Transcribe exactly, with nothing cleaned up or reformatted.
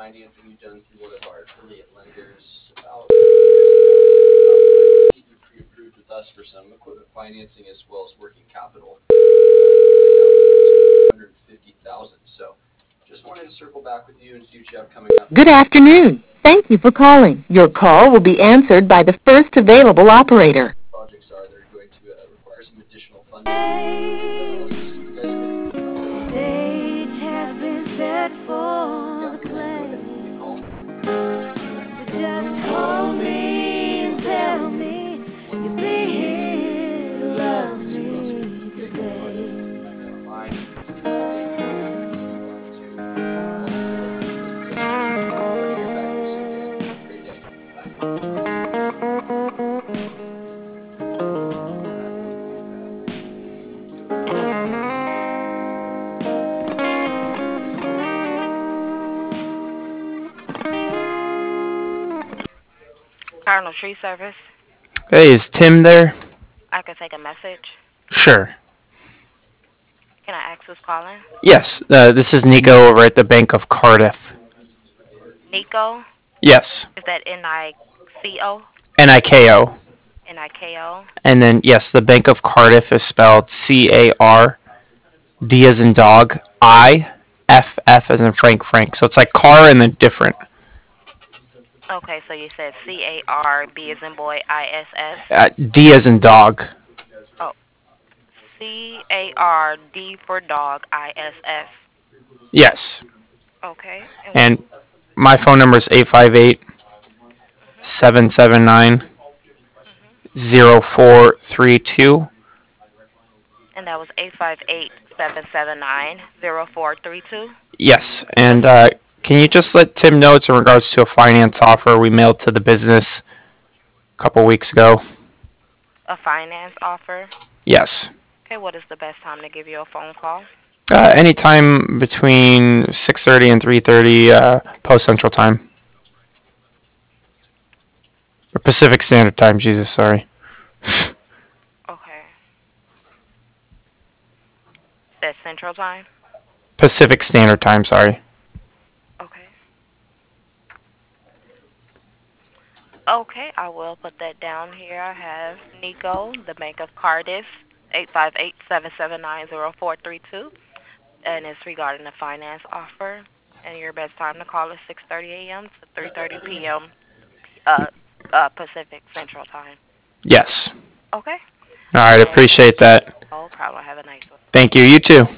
financing you've done through one of our affiliate lenders about two years ago. Get you pre-approved with us for some equipment financing as well as working capital. two hundred fifty thousand. So just wanted to circle back with you and see what you have coming up. Good afternoon. Thank you for calling. Your call will be answered by the first available operator. Projects are they're going to uh, require some additional funding. And, uh, let's see what you guys think. Stage has been set for Yeah, the go ahead and give play. me a call. So just hold me and tell me you'll be here to love me today. Cardinal Tree Service. Hey, is Tim there? I can take a message. Sure. Can I ask who's calling? Yes, uh, this is Nico over at the Bank of Cardiff. Nico? Yes. Is that N I C O? N I K O. N I K O? And then, yes, the Bank of Cardiff is spelled C A R, D as in dog, I, F, F as in Frank, Frank. So it's like car and then different. Okay, so you said C A R, B as in boy, I S S? Uh, D as in dog. Oh. C A R, D for dog, I S S. Yes. Okay. And my phone number is eight five eight, seven seven nine, zero four three two. And that was eight five eight, seven seven nine, zero four three two? Yes, and uh, can you just let Tim know it's in regards to a finance offer we mailed to the business a couple weeks ago? A finance offer? Yes. Okay, what is the best time to give you a phone call? Uh, anytime between six thirty and three thirty uh, post Central Time. Or Pacific Standard Time, Jesus, sorry. Okay. That's Central Time? Pacific Standard Time, sorry. Okay. Okay, I will put that down here. I have Nico, the Bank of Cardiff, eight five eight, seven seven nine, zero four three two. And it's regarding the finance offer. And your best time to call is six thirty a.m. to three thirty p.m. Uh, uh, Pacific Central Time. Yes. Okay. All right, appreciate that. No problem. Have a nice one. Thank you. You too.